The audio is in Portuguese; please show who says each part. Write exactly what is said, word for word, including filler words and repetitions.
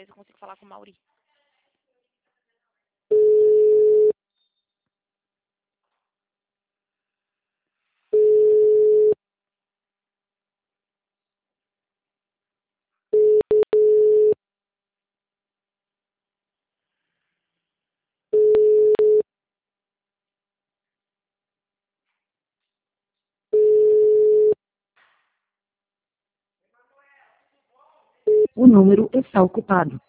Speaker 1: ver se eu consigo falar com o Mauri.
Speaker 2: O número está ocupado.